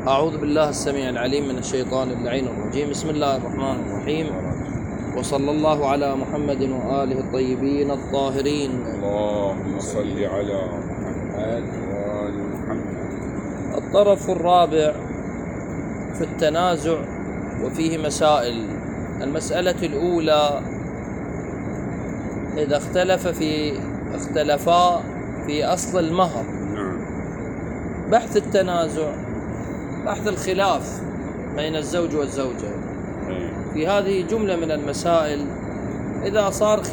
أعوذ بالله السميع العليم من الشيطان اللعين الرجيم. بسم الله الرحمن الرحيم، وصلى الله على محمد وآله الطيبين الطاهرين. اللهم صل على محمد وآل محمد. الطرف الرابع في التنازع وفيه مسائل. المسألة الأولى: إذا اختلفا في أصل المهر. بحث التنازع بحث الخلاف بين الزوج والزوجة. في هذه جملة من المسائل. إذا صار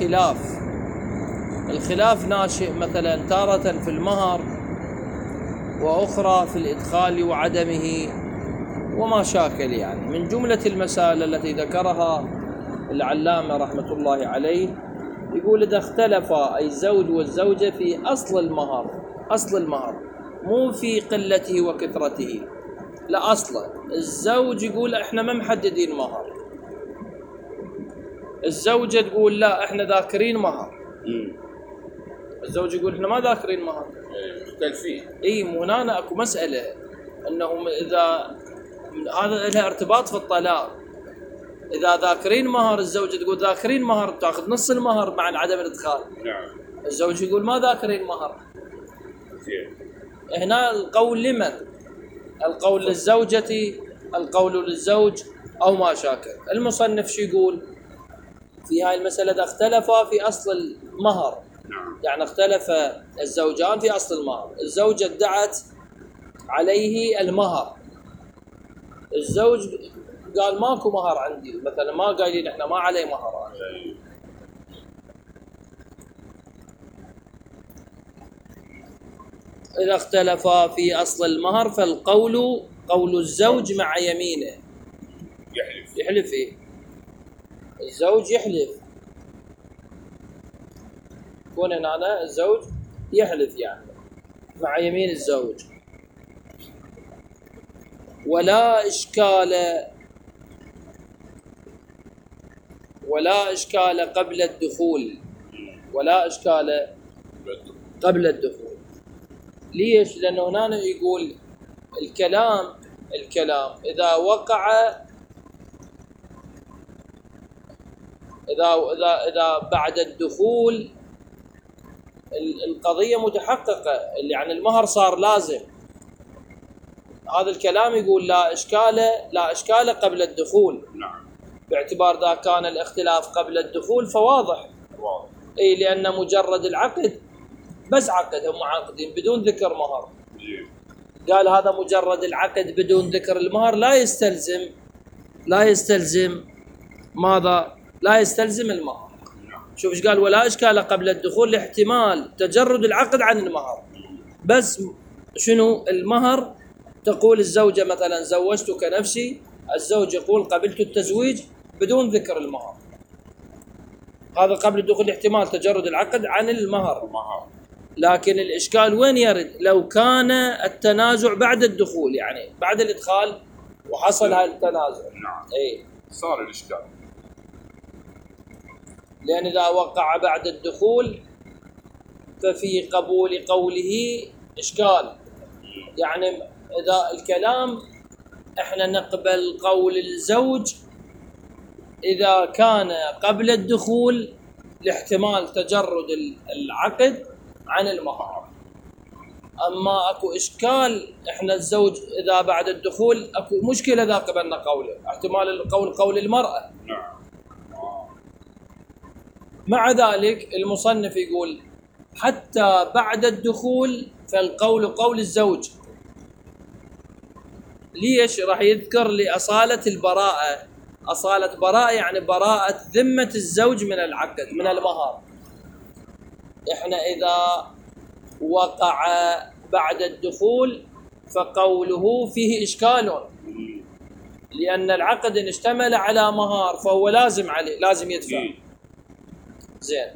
الخلاف ناشئ مثلا تارة في المهر وأخرى في الإدخال وعدمه وما شاكل، يعني من جملة المسائل التي ذكرها العلامة رحمة الله عليه، يقول إذا اختلفا أي الزوج والزوجة في أصل المهر مو في قلته وكثرته، لا أصلا. الزوج يقول إحنا ما محددين مهر، الزوجة تقول لا إحنا ذاكرين مهر. الزوج يقول إحنا ما ذاكرين مهر، مختلفين. مو هنا أكو مسألة أنهم إذا هذا لها ارتباط في الطلاق. إذا ذاكرين مهر، الزوجة تقول ذاكرين مهر، تأخذ نص المهر مع عدم الإدخال. نعم. الزوج يقول ما ذاكرين مهر. هنا القول لمن؟ القول للزوجة، القول للزوج، أو ما شاكل. المصنف شو يقول في هاي المسألة؟ إذا اختلفا في أصل المهر، يعني اختلف الزوجان في أصل المهر. الزوجة ادعت عليه المهر، الزوج قال ماكو مهر عندي، مثلا ما قايلين احنا ما عليه مهر. إذا اختلفا في أصل المهر فالقول قول الزوج مع يمينه. يحلف الزوج يحلف. كون هنا الزوج يحلف يعني مع يمين الزوج. ولا إشكال قبل الدخول. ليش؟ لأنه هنا يقول الكلام إذا وقع إذا بعد الدخول القضية متحققة، يعني المهر صار لازم. هذا الكلام يقول لا إشكال قبل الدخول. نعم. باعتبار إذا كان الاختلاف قبل الدخول فواضح. لأن مجرد العقد بس عقد، هم عاقدين بدون ذكر مهر. قال هذا مجرد العقد بدون ذكر المهر لا يستلزم ماذا؟ لا يستلزم المهر. شوف ايش قال: ولا إشكال قبل الدخول لاحتمال تجرد العقد عن المهر. بس شنو المهر؟ تقول الزوجة مثلا زوجتك نفسي، الزوج يقول قبلت التزويج بدون ذكر المهر. هذا قبل الدخول احتمال تجرد العقد عن المهر. لكن الإشكال وين يرد؟ لو كان التنازع بعد الدخول، يعني بعد الإدخال وحصل هذا التنازع. نعم. صار الإشكال. لأن إذا وقع بعد الدخول ففي قبول قوله إشكال. يعني إذا الكلام إحنا نقبل قول الزوج إذا كان قبل الدخول لاحتمال تجرد العقد عن المهر. أما أكو إشكال إحنا الزوج إذا بعد الدخول أكو مشكلة إذا قبلنا قوله، احتمال القول قول المرأة. مع ذلك المصنف يقول حتى بعد الدخول فالقول قول الزوج. ليش؟ راح يذكر لأصالة البراءة. أصالة براءة يعني براءة ذمة الزوج من العقد من المهر. إحنا إذا وقع بعد الدخول فقوله فيه إشكال، لأن العقد إن اشتمل على مهر فهو لازم عليه، لازم يدفع. زين.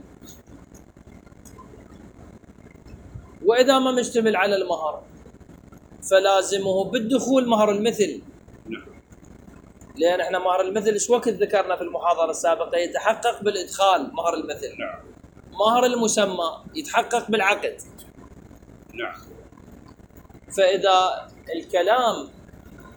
وإذا ما مشتمل على المهر فلازمه بالدخول مهر المثل. لأن احنا مهر المثل ايش وقت ذكرنا في المحاضرة السابقة؟ يتحقق بالإدخال مهر المثل. مهر المسمى يتحقق بالعقد. فإذا الكلام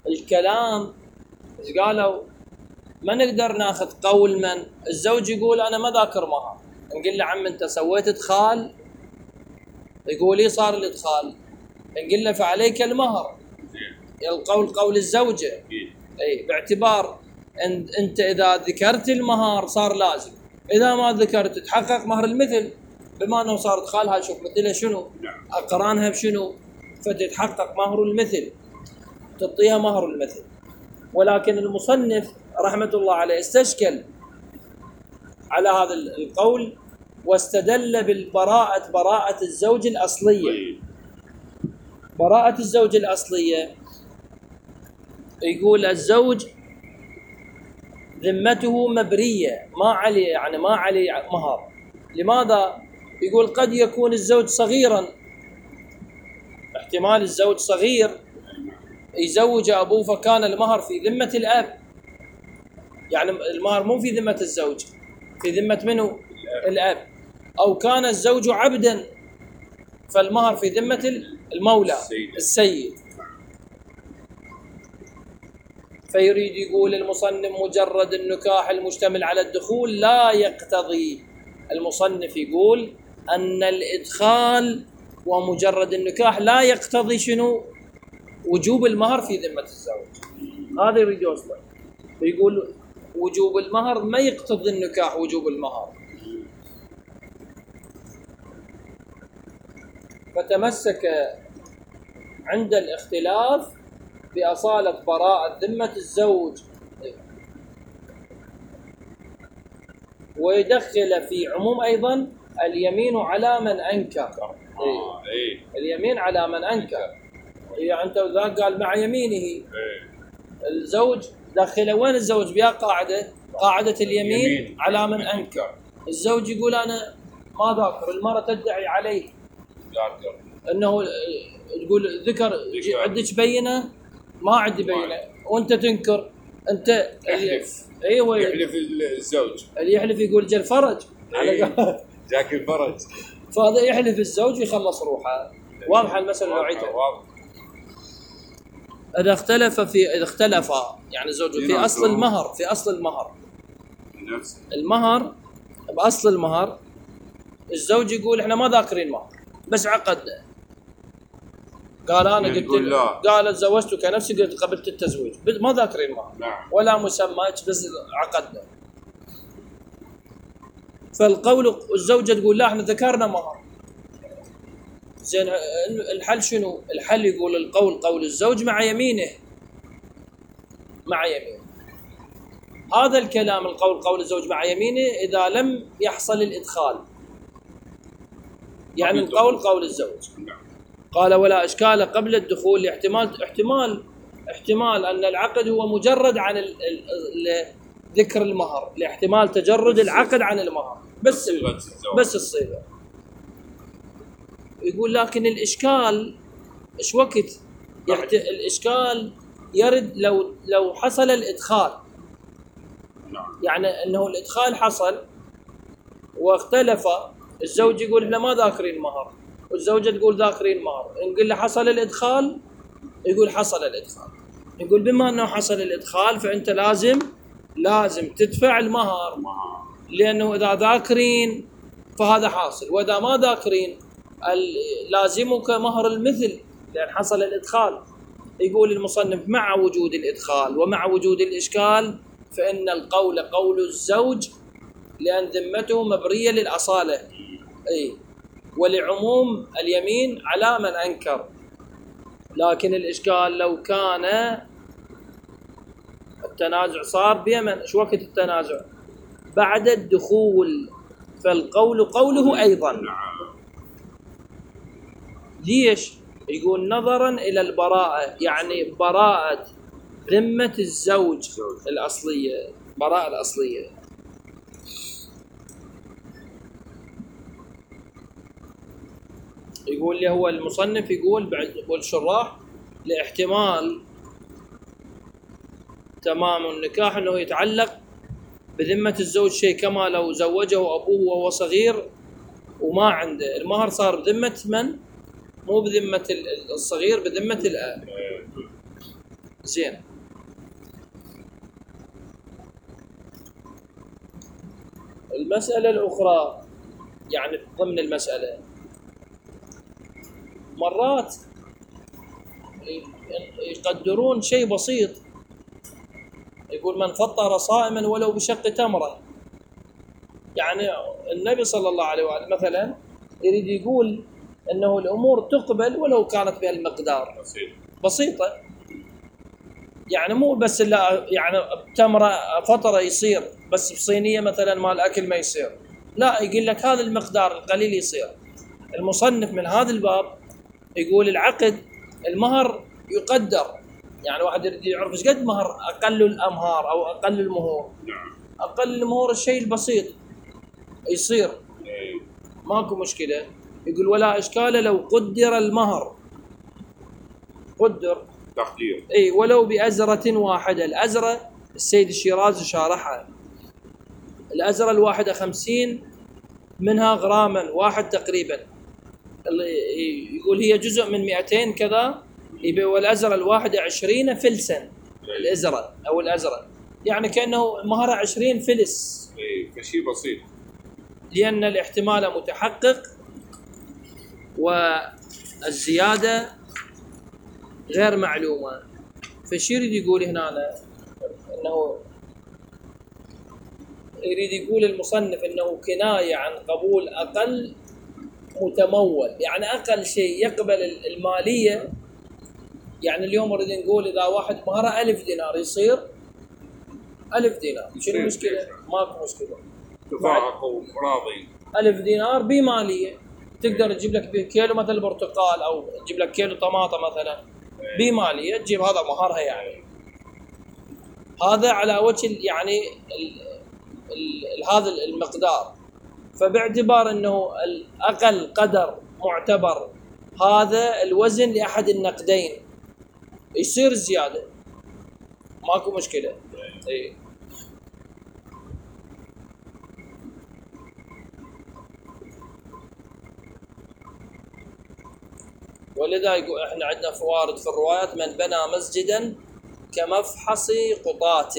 الكلام ايش قالوا؟ ما نقدر ناخذ قول من الزوج يقول انا ما ذاكر مهر، نقول له عم انت سويت ادخال، يقول لي صار الادخال، نقول له فعليك المهر. القول قول الزوجه، اي باعتبار انت اذا ذكرت المهر صار لازم، اذا ما ذكرت تحقق مهر المثل، بما انه صار ادخالها شوف مثلها شنو، اقرانها بشنو، فتتحقق مهر المثل، تعطيها مهر المثل. ولكن المصنف رحمه الله عليه استشكل على هذا القول واستدل بالبراءة، براءة الزوج الأصلية. براءة الزوج الأصلية يقول الزوج ذمته مبرية، ما عليه يعني ما عليه مهر. لماذا؟ يقول قد يكون الزوج صغيرا، احتمال الزوج صغير يزوج أبوه فكان المهر في ذمة الأب، يعني المهر مو في ذمة الزوج، في ذمة منه؟ الأب. أو كان الزوج عبدا فالمهر في ذمة المولى السيد. فيريد يقول المصنف مجرد النكاح المشتمل على الدخول لا يقتضي، المصنف يقول أن الإدخال ومجرد النكاح لا يقتضي شنو؟ وجوب المهر في ذمة الزوج. هذا يريد يوصله، يقول وجوب المهر ما يقتضي النكاح وجوب المهر. فتمسك عند الاختلاف بأصالة براءة ذمة الزوج، ويدخل في عموم أيضا اليمين على من أنكر. اليمين على من أنكر، يعني أنت ذاك قال مع يمينه. الزوج داخله وين؟ الزوج بها قاعدة، قاعدة اليمين على من أنكر. الزوج يقول أنا ما ذاكر، المرأة تدعي عليه أنه تقول ذكر، عندك بينة؟ ما عندي بينة، وأنت تنكر. أنت يحلف. أيوة يحلف الزوج، اللي يحلف يقول جل فرج جاك الفرج. فهذا يحلف الزوج ويخلص روحه. واضحة المسألة نوعيتها. إذا اختلف يعني الزوج في أصل المهر، في أصل المهر المهر بأصل المهر، الزوج يقول إحنا ما ذاكرين مهر بس عقدنا، قال أنا قلت قال تزوجتك نفسي، قلت قبلت التزويج، ما ذاكرين مهر ولا مسمى بس عقدنا. فالقول الزوجة تقول لا احنا ذكرنا مهر. زين الحل شنو؟ الحل يقول القول قول الزوج مع يمينه، مع يمينه. هذا الكلام القول قول الزوج مع يمينه إذا لم يحصل الإدخال، يعني القول قول الزوج. قال ولا إشكال قبل الدخول لاحتمال أن العقد هو مجرد عن ذكر المهر، لاحتمال تجرد العقد عن المهر بس الصيغة. يقول لكن الإشكال إيش وقت؟ الإشكال يرد لو حصل الإدخال، يعني أنه الإدخال حصل واختلف، الزوج يقول إحنا ما ذاكرين مهر والزوجة تقول ذاكرين مهر، نقول له حصل الإدخال، يقول حصل الإدخال. يقول بما أنه حصل الإدخال فأنت لازم تدفع المهر، لأنه إذا ذاكرين فهذا حاصل، وإذا ما ذاكرين لازمك مهر المثل لأن حصل الإدخال. يقول المصنف مع وجود الإدخال ومع وجود الإشكال فإن القول قول الزوج لأن ذمته مبرية للأصالة، ولعموم اليمين على من أنكر. لكن الإشكال لو كان التنازع صار بيمن، ايش وقت التنازع؟ بعد الدخول، فالقول قوله أيضا. ليش؟ يقول نظرا إلى البراءة، يعني براءة ذمة الزوج الأصلية، براءة الأصلية. يقول لي هو المصنف يقول والشراح لاحتمال تمام النكاح أنه يتعلق بذمة الزوج شيء، كما لو زوجه أبوه وهو صغير وما عنده المهر، صار بذمة من؟ مو بذمة الصغير، بذمة الأب. زين. المسألة الأخرى يعني ضمن المسألة، مرات يقدرون شيء بسيط، يقول من فطر صائما ولو بشق تمرة. يعني النبي صلى الله عليه وآله مثلا يريد يقول أنه الأمور تقبل ولو كانت بهالمقدار بسيطة. يعني مو بس لا يعني تمرة فطرة يصير، بس بصينية مثلا مال أكل ما يصير، لا، يقول لك هذا المقدار القليل يصير. المصنف من هذا الباب يقول العقد المهر يقدر، يعني واحد يريد يعرف ايش قد مهر اقل الامهار او اقل المهور. اقل المهور الشيء البسيط يصير ماكو مشكله. يقول ولا اشكال لو قدر المهر، قدر تقدير اي ولو بأزرة واحدة. الأزرة السيد الشيرازي شارحها، الأزرة الواحدة 50 منها غراما واحد تقريبا، يقول هي جزء من 200 كذا، والأزرة الواحدة 20 فلسا. الأزرة أو الأزرة يعني كأنه مهرة 20 فلس، فشي بسيط، لأن الاحتمال متحقق والزيادة غير معلومة. فشي يريد يقول هنا أنه يريد يقول المصنف أنه كناية عن قبول أقل متمول، يعني أقل شيء يقبل المالية. يعني اليوم نريد نقول إذا واحد مهره 1000 دينار يصير 1000 دينار، شنو المشكلة؟ ماكو مشكلة، تفاعقوا راضي. 1000 دينار بمالية، تقدر تجيب لك كيلو مثل برتقال أو تجيب لك كيلو طماطة مثلا بمالية، تجيب هذا مهرها. يعني هذا على وجه يعني هذا المقدار. فباعتبار أنه الأقل قدر معتبر هذا الوزن لأحد النقدين يصير زيادة، ماكو مشكلة. اي ولذا يقول احنا عندنا فوارد في الروايات: من بنى مسجدا كمفحص قطاة.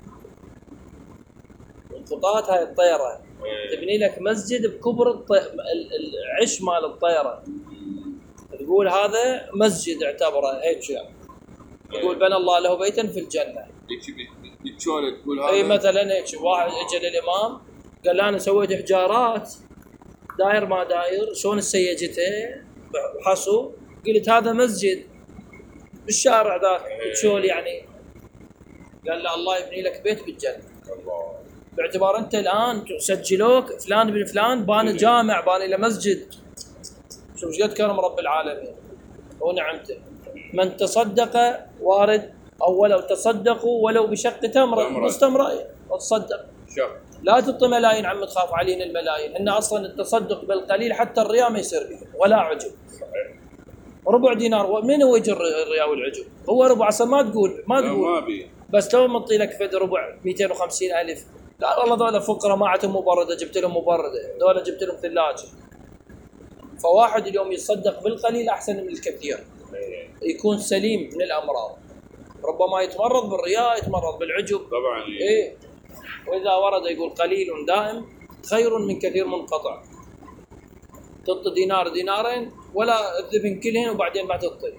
القطاة هاي الطيرة، تبني لك مسجد بكبر العش مال الطيرة، تقول هذا مسجد اعتبره هيك. يعني يقول بنى الله له بيتا في الجنة. بتشون تقول هذا. اي مثلا هيك واحد اجى للامام قال له انا سويت حجارات داير ما داير، شلون سيجته بحصو، قلت هذا مسجد بالشارع ذاك بتشول. يعني قال له الله يبني لك بيت بالجنة. الله. باعتبار انت الان سجلوك فلان بن فلان باني جامع باني له مسجد. شوف ايش قد كرم رب العالمين ونعمته. من تصدق وارد او ولو تصدقوا ولو بشق تمره مستمره وتصدق. لا تعطي ملايين عم تخاف علينا الملايين، ان اصلا التصدق بالقليل حتى الرياء ما يصير به ولا عجب. ربع دينار من هو يجر الرياء والعجب؟ هو ربع اصلا ما تقول بس لو مطي لك فد ربع 250,000 لا والله ذولا فقراء ما عندهم مبرده جبت لهم مبرده، ذولا جبت لهم ثلاجه. فواحد اليوم يتصدق بالقليل احسن من الكثير، يكون سليم من الامراض. ربما يتمرض بالرياء، يتمرض بالعجب طبعا. ايه. واذا ورد يقول قليل دائم خير من كثير منقطع. تعطي دينار دينارين ولا تذبن كلهن وبعدين ما تعطي.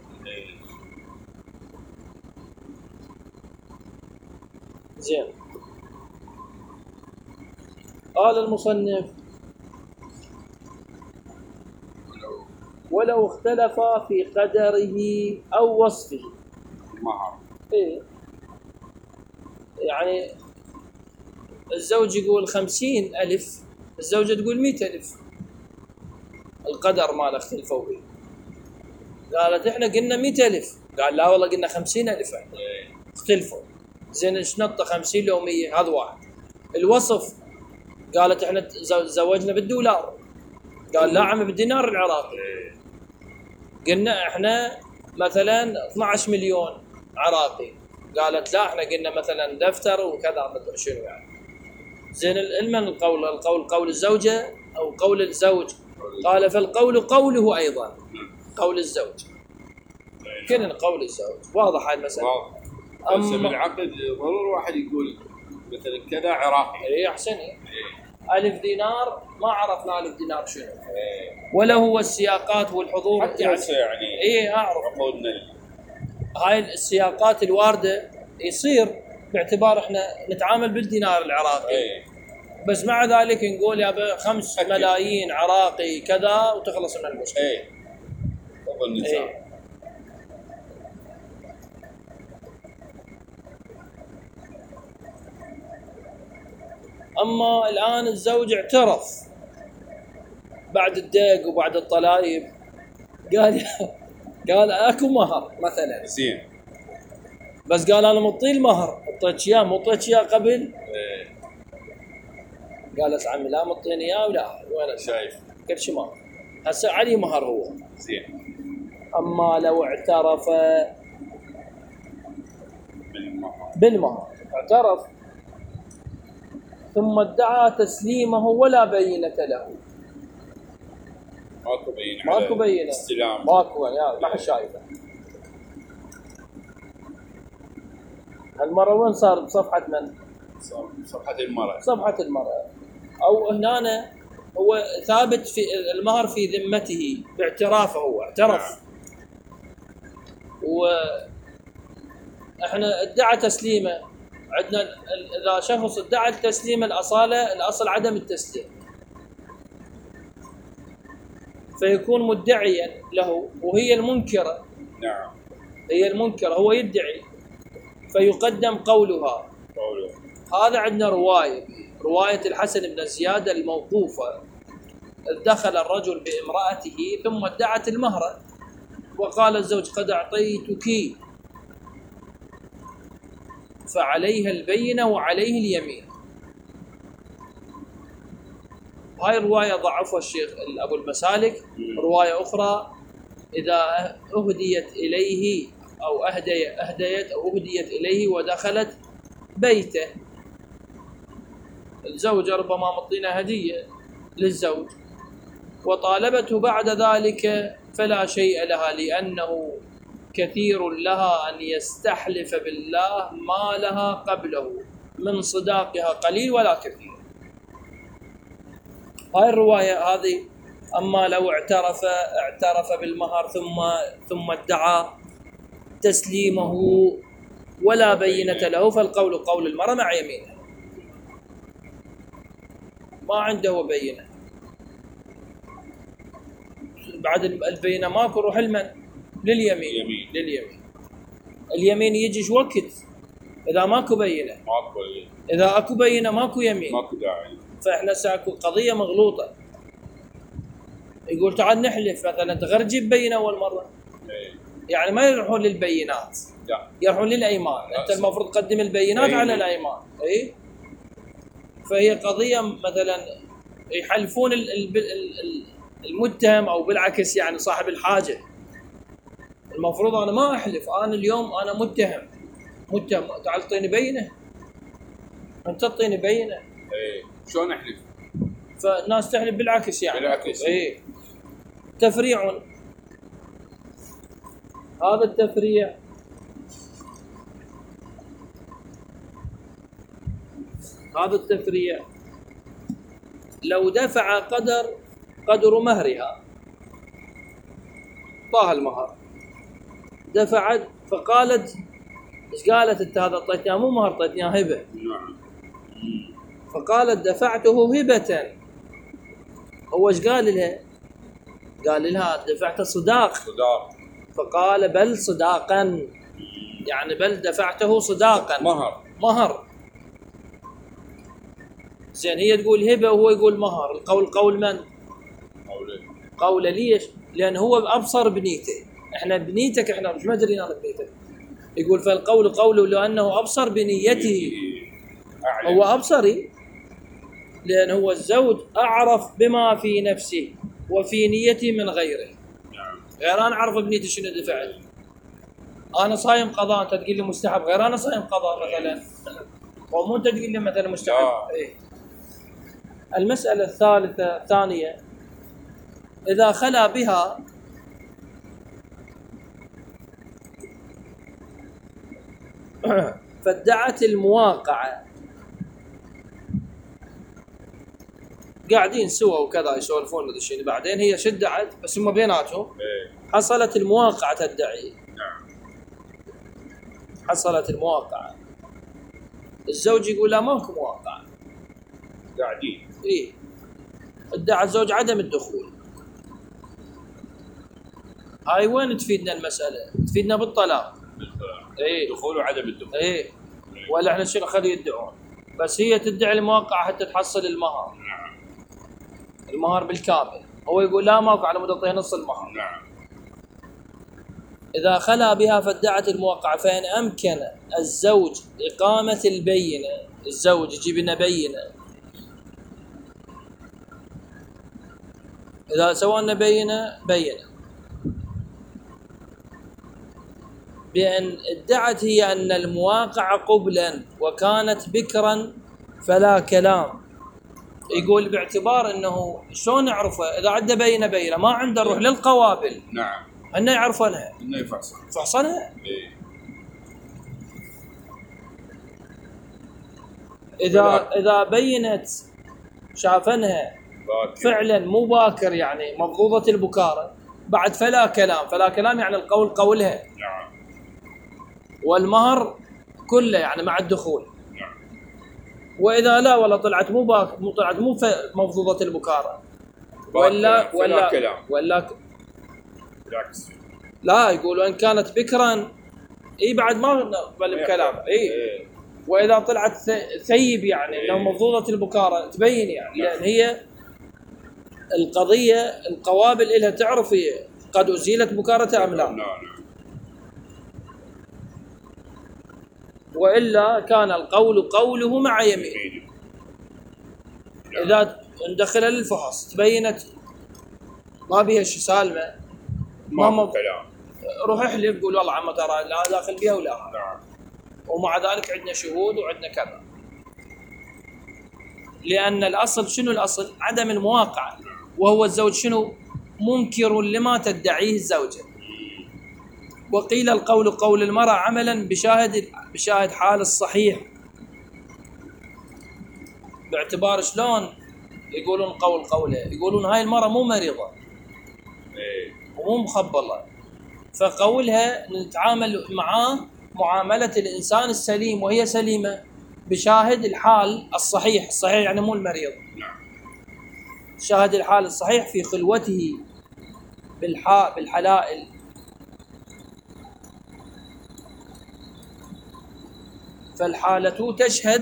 زين. قال المصنف: ولو اختلف في قدره أو وصفه. مهر. إيه. يعني الزوج يقول 50,000، الزوجة تقول 100,000، القدر ما اختلفوا فيه. قالت احنا قلنا 100,000، قال لا والله قلنا 50,000. اختلفوا. زين ايش نطة 50 لو 100؟ هذا واحد. الوصف قالت احنا زوجنا بالدولار، قال لا عم بالدينار العراقي. قلنا احنا مثلا 12 مليون عراقي، قالت لا احنا قلنا مثلا دفتر وكذا مدري شنو. يعني زين المن القول قول الزوجة او قول الزوج؟ قال فالقول قوله ايضا، قول الزوج. كن قول الزوج واضح هاي المسألة. بس بالعقد ضروري واحد يقول مثلا كذا عراقي. اي احسن. 1000 دينار ما عرفنا 1000 دينار شنو. ولا هو السياقات والحضور حتى يعني اي اعرف عقودنا هاي السياقات الوارده يصير باعتبار احنا نتعامل بالدينار العراقي. بس مع ذلك نقول يا 5 ملايين عراقي كذا وتخلص من المشكله. تفضل نساء. اما الان الزوج اعترف بعد الدق وبعد الطلايب، قال اكو مهر مثلا زين، بس قال انا مطي المهر، اعطيتك اياه مو اعطيتك اياه قبل. قال اس عمي لا مطيني اياه ولا شايف كل شيء مهر، هسه علي مهر هو. زين. اما لو اعترف بالمهر اعترف ثم ادعى تسليمه ولا بينة له، ماكو بينة استلام، ماكو يا ما حد شايفه. المرة وين صار؟ بصفحة من؟ صار بصفحة المرأة. صفحة المرأة. او هنا هو ثابت في المهر في ذمته باعترافه، هو اعترف. واحنا ادعى تسليمه، عندنا اذا شخص ادعى التسليم الاصل عدم التسليم، فيكون مدعيا له وهي المنكرة. نعم، هي المنكرة، هو يدعي فيقدم قولها. هذا عندنا رواية الحسن بن زياد الموقوفة: دخل الرجل بامرأته ثم ادعت المهر وقال الزوج قد أعطيتك، فعليها البينة وعليه اليمين. هاي الرواية ضعفها الشيخ أبو المسالك. رواية أخرى: إذا أهديت إليه أو أهديت أو أهديت إليه ودخلت بيته، الزوجة ربما مطينا هدية للزوج وطالبته بعد ذلك فلا شيء لها، لأنه كثير لها أن يستحلف بالله ما لها قبله من صداقها قليل ولا كثير. هاي الرواية هذه. أما لو اعترف بالمهر ثم ادعى تسليمه ولا بينة له، فالقول قول المرأة مع يمينه، ما عنده بينة. بعد البينة ماكو، روح لليمين. اليمين يجي وقت إذا ماكو بينة، إذا أكو بينة ماكو يمين، ماكو داعي. فإحنا ساكو قضية مغلوطة. يقول تعال نحلف مثلا، تغير جيب بينة أول مرة. يعني ما يروحون للبينات، يروحون للأيمان. أنت المفروض تقدم البينات على الأيمان. فهي قضية مثلا يحلفون المتهم أو بالعكس يعني صاحب الحاجة. المفروض أنا ما أحلف، أنا اليوم أنا متهم، تعال اعطيني بينة، أنت تعطيني بينة. شلون أحلف؟ فالناس تحلف بالعكس يعني. بالعكس. تفريع. هذا التفريع لو دفع قدر مهرها، طاها المهر، دفعت فقالت ايش قالت انت؟ هذا اعطيتني مو مهر، اعطيتني هبه. نعم. فقالت دفعته هبة. هو ايش قال لها؟ قال لها دفعت صداق. فقال بل صداقا، يعني بل دفعته صداقا، مهر. زين، هي تقول هبه وهو يقول مهر. القول قول من؟ قول ليش؟ لأن هو أبصر بنيته. إحنا بنيتك إحنا مش مدرين أنا بنيتك. يقول فالقول قوله لأنه أبصر بنيته. هو أبصري لأن هو الزوج أعرف بما في نفسه وفي نيته من غيره. غير أنا أعرف بنيتي شنو دفعت. أنا صايم قضاء، أنت تقول لي مستحب، غير أنا صايم قضاء مثلا، ومو أنت تقول لي مثلا مستحب. المسألة الثانية: إذا خلا بها فادعت المواقعة، قاعدين سوا وكذا يسولفون هذا الشيء، بعدين هي شدعت بس هم بيناتهم حصلت المواقعة تدعي. حصلت المواقعة، الزوج يقول لا ماكو مواقعة، قاعدين إيه، ادعى الزوج عدم الدخول. هاي وين تفيدنا المسألة؟ تفيدنا بالطلاق. إيه، دخول وعدم الدخول. إيه، ولا إحنا شنو خلي يدعون؟ بس هي تدعي المواقعة حتى تحصل المهر. نعم. المهر بالكامل، هو يقول لا ماكو على مود تعطيه نص المهر. نعم. إذا خلا بها فادعت المواقعة، فإن أمكن الزوج إقامة البينة، الزوج يجيب لنا بينة، إذا سوى لنا بينة بأن ادعت هي أن المواقعة قبلا وكانت بكرا فلا كلام. يقول باعتبار أنه شلون نعرفه إذا عنده بينة ما عنده نروح للقوابل. نعم. أنه يعرفونها، إنه فحصنها. إيه. إذا بينت شافنها فعلا مو باكر يعني مفضوضة البكارة بعد فلا كلام يعني القول قولها. نعم. والمهر كله يعني مع الدخول. نعم. وإذا لا ولا طلعت مو مفضوضة البكارة ولا بالعكس، لا يقولوا إن كانت بكرا إيه بعد ما نقبل بكلام. إيه. وإذا طلعت ثيب يعني لو مفضوضة البكارة تبين يعني، لأن هي القضية القوابل إلها تعرف هي قد أزيلت بكارة أم لا. وإلا كان القول قوله مع يمين. إذا ندخلها للفحص تبينت ما بيها شي سالمة ما كلام، روح احلف قول والله عم ترى لا داخل بيها ولا. نعم. ومع ذلك عندنا شهود وعندنا كذا، لأن الأصل شنو؟ الأصل عدم المواقعة، وهو الزوج شنو؟ منكر لما تدعيه الزوجة. وقيل القول قول المرأة عملا بشاهد حال الصحيح، باعتبار شلون يقولون قوله، يقولون هاي المرأة مو مريضة ومو مخبلة، فقولها نتعامل معاه معاملة الإنسان السليم وهي سليمة بشاهد الحال الصحيح يعني مو المريض. شاهد الحال الصحيح في خلوته بالحلائل. فالحالة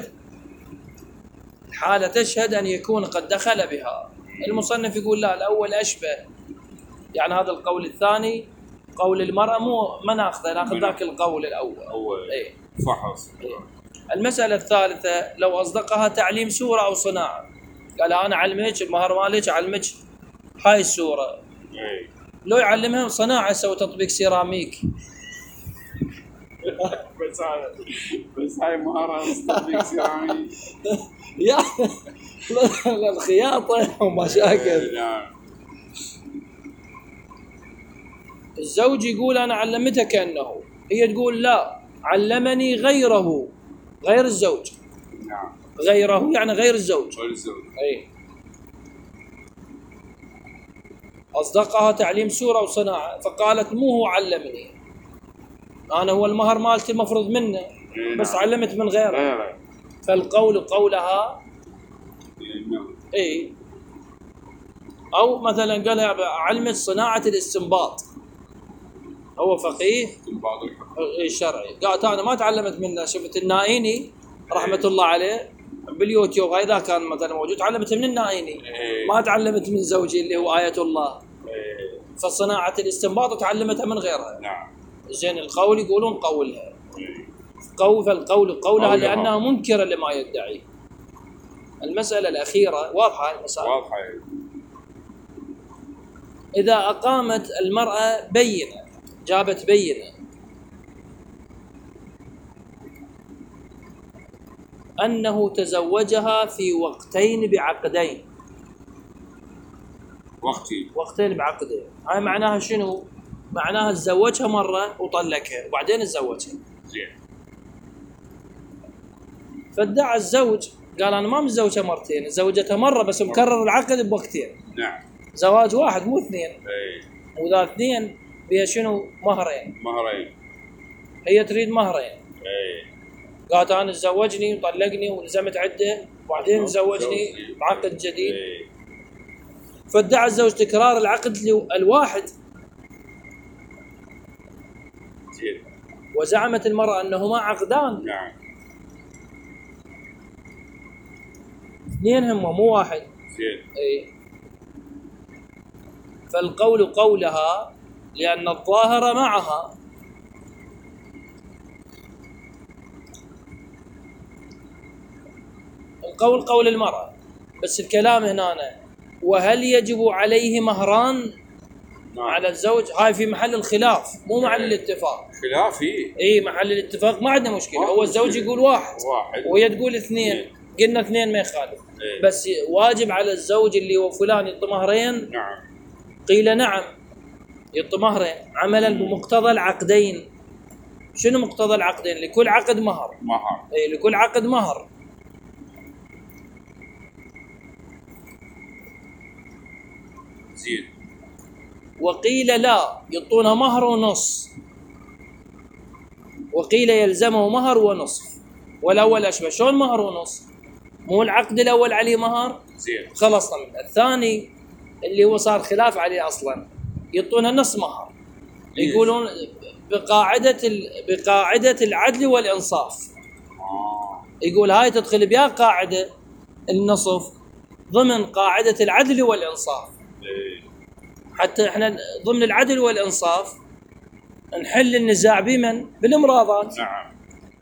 تشهد أن يكون قد دخل بها. المصنف يقول لا، الأول أشبه، يعني هذا القول الثاني قول المرأة ما ناخذ ذاك القول الأول. إيه. فحص. إيه. المسألة الثالثة لو أصدقها تعليم سورة أو صناعة، قال أنا أعلمك المهر مالك، أعلمك هاي السورة. إيه. لو يعلمها صناعة سوى تطبيق سيراميك بس هاي مهارة تطبيق سيراميك يا الخياطة ومشاكل. الزوج يقول أنا علمتك أنه، هي تقول لا علمني غيره، غير الزوج. نعم. غيره يعني غير الزوج. أي. أصدقها تعليم سورة وصناعة، فقالت مو هو علمني، أنا هو المهر مالتي المفروض منه بس علمت من غيره. فالقول قولها. إيه. أو مثلا قالها علمت صناعة الاستنباط، هو فقيه الشرعي، قالت أنا ما تعلمت منه، شفت النائيني رحمة الله عليه باليوتيوب هذا كان مثلا موجود، تعلمت من النائيني ما تعلمت من زوجي اللي هو آية الله. فصناعة الاستنباط تعلمتها من غيرها. زين القول يقولون قولها، فالقول قولها لأنها منكرة لما يدعي. المسألة الأخيرة واضحة المسألة. واضحة. إذا أقامت المرأة بينة، جابت بينة أنه تزوجها في وقتين بعقدين. وقتين بعقدين، هاي معناها شنو؟ معناها تزوجها مرة وطلقها وبعدين تزوجها. زين. فادعى الزوج قال انا ما متزوجها مرتين، تزوجتها مره بس مكرر العقد بوقتين. نعم. زواج واحد مو اثنين. اي. وذا اثنين بها شنو؟ مهرين. مهرين. هي تريد مهرين. اي. قالت انا تزوجني وطلقني ولزمت عده وبعدين تزوجني بعقد جديد. اي. فادعى الزوج تكرار العقد الواحد. زين. وزعمت المرأة أنهما عقدان. نعم. اثنين هم مو واحد. زين. اي. فالقول قولها لأن الظاهر معها. القول قول المرأة بس الكلام هنا وهل يجب عليه مهران؟ نعم. على الزوج؟ هاي في محل الخلاف مو محل الاتفاق. خلافي. اي محل الاتفاق ما عندنا مشكلة. هو الزوج يقول واحد وهي تقول اثنين. قلنا اثنين ما يخالف. بس واجب على الزوج اللي هو فلان يعطي مهرين. نعم. قيل نعم يعطي مهرين عملا بمقتضى العقدين. شنو مقتضى العقدين؟ لكل عقد مهر. اي لكل عقد مهر. زين. وقيل لا يعطونه مهر ونص، وقيل يلزمه مهر ونصف. والاول اشبه. شلون مهر ونص؟ مو العقد الاول عليه مهر؟ زين. خلصنا منه. الثاني اللي هو صار خلاف عليه اصلا يعطونه نص مهر. يقولون بقاعده العدل والانصاف. يقول هاي تدخل بها قاعده النصف ضمن قاعده العدل والانصاف. حتى احنا ضمن العدل والانصاف نحل النزاع بمن؟ بالمراضات. نعم.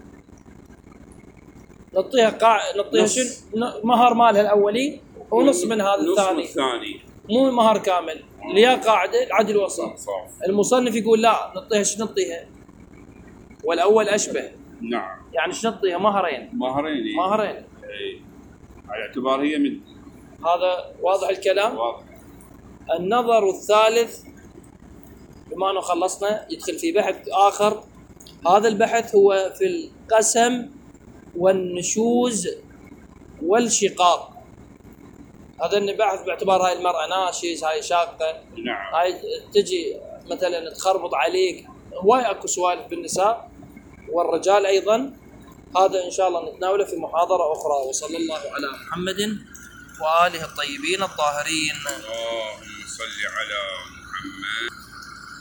نعطيها شنو؟ مهر مالها الاولي ونص من هذا الثاني. مو مهر كامل. ليها قاعده العدل والانصاف. المصنف يقول لا نعطيها شنو نعطيها؟ والاول اشبه. نعم. يعني شنو نعطيها؟ مهرين. مهرين. اي. على اعتبار هي من هذا واضح الكلام؟ واضح. النظر الثالث بما انه خلصنا يدخل في بحث اخر. هذا البحث هو في القسم والنشوز والشقاق. هذا البحث باعتبار هاي المرأة ناشز، هاي شاقة. نعم. هاي تجي مثلا تخربط عليك. هواي اكو سوالف بالنساء والرجال ايضا. هذا ان شاء الله نتناوله في محاضرة اخرى. وصلى الله على محمد وآله الطيبين الطاهرين. اللهم صل على